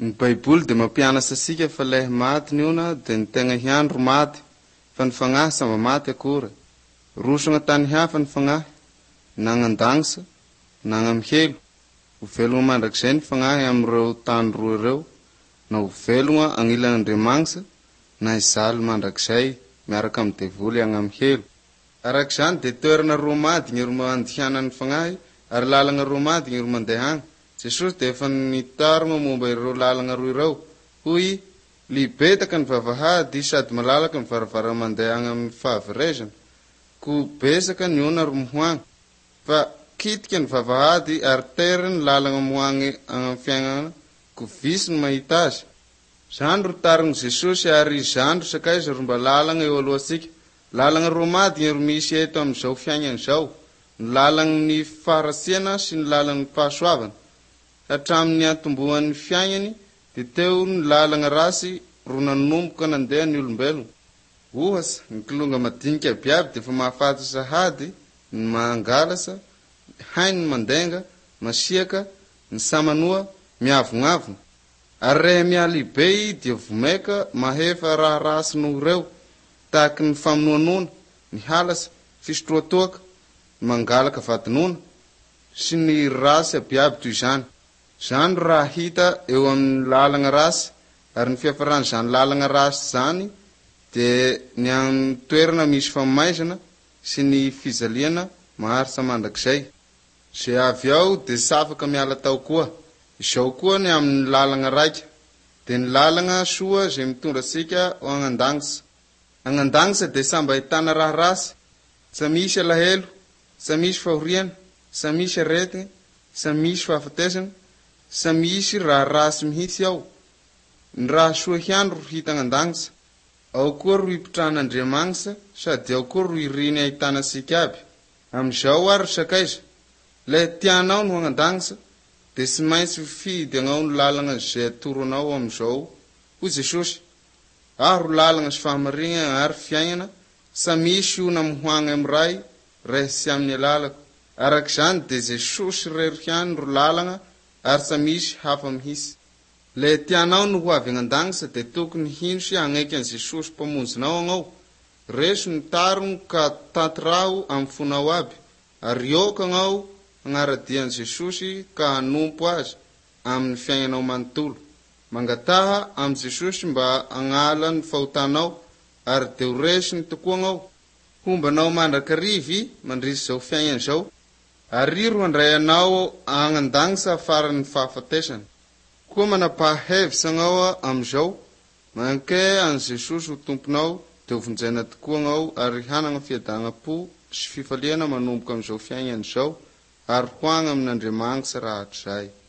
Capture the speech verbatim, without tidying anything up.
Ny Baiboly dia mampianatra asika fa ilay maty ny ona dia ny tegna hiandro maty, fa ny fagnahy samba maty akory. Rosona tany hafa ny fagnahy, nagnandagnisa, nagnamihelo. Ho velogna mandrakizay ny fagnahy amin'ireo tany roa ireo, na ho velogna agnilan'Andriamanitra, na izaly mandrakizay miaraka amin'ny devoly agnamihelo. Arak'izany dia toerana roa mady ny ro mandihanan'ny fagnahy, ary lalagna roa mady ny ro mandeha agny. Jesosy dia efa nitarima momba ireo lalagna roa ireo. Hoy, libetaka ny vavahady sady malalaka ny varavara mandeha agny amin'ny fahaverezana. Ko besaka ny ona ro mohoagny. Fa kitika ny vavahady ary tery ny lalagna mohoagny amin'ny fiainana, ko visy ny mahita azy. Zany ro tarin'i Jesosy ary izany ro sakaiza ro mba lalagna eo alohantsika. Lalagna roa mady ro misy eto amin'izao fiainana izao. Ny lalagny faharatsiana sy ny lalagny fahasoavana. Hatramin'ny atombohan'ny fiainany, dia teo ny lalagna rasy ro nanomboka nandeha ny olombelona. Ohatra, ny kilonga madinika biaby dia fa mahafaty sahady, ny mangalasa, hainy ny mandenga, masiaka, ny samanoa, miavognavona. Ary rehe mialibe i dia vomeka mahefa raha rasy noho ireo, tahaky ny famonoanona, ny halasa, fisotroatoaka, ny mangalaka vadinona, sy ny rasy biaby toy izany. Zany raha hita eo amin'ny lalagna rasy, ary ny fiafaran'izany lalagna rasy zany dia ny amin'ny toerana misy famaizana sy ny fijaliana maharitra mandrakizay. Zay avy ao dia safaka miala tao koa. Izao koa ny amin'ny lalagna raika, dia ny lalagna soa izay mitondra sika ho agnandagnisa. Agnandagnisa dia samba ahitana raha rasy, sa misy alahelo, sa misy fahoriana, sa misy aretigna, sa misy fahafatesana, sa misy raha rasy mihitsy ao. Ny raha soa hiandro ro hita agnandagnisa. Ao koa ro ipitrahan'Andriamanitra, sady ao koa ro iriny ahitana sika aby. Amin'izao ary sakaiza, ilay tianao no agnandagnisa, dia tsy maintsy fidy agnao ny lalagna izay atoronao amin'izao. Hoy Jesosy, aho ro lalagna sy fahamarinana ary fiainana, sa misy ona mohoagny amin'ray, rehe sy amin'ny alalako. Arak'izany dia Jesosy rery ihany ro lalagna, ary sa misy hafa mihitsy. Le tianao no ho avy agnandagnisa dia tokony hino sy hagnaiky an'i Jesosy mpamonjinao agnao. Reso ny tariny ka tanterao amin'ny fonao aby, ary ioka agnao agnaradian'i Jesosy ka hanompo azy amin'ny fiainanao manontolo. Mangataha amin'i Jesosy mba agnala ny fahotanao, ary dia ho resiny tokoa agnao. Hombanao mandrakarivy mandrisy izao fiainana izao, ary ro handray anao agnandagnisa afaran'ny fahafatesana. Koa manapahevitra agnao amin'izao, manke an'i Jesosy ho tomponao, dia ho vonjaina tokoa agnao ary hanana fiadanam-po sy fifaliana manomboka amin'izao fiainana izao, ary ho agny amin'Andriamanitra rahatrizay.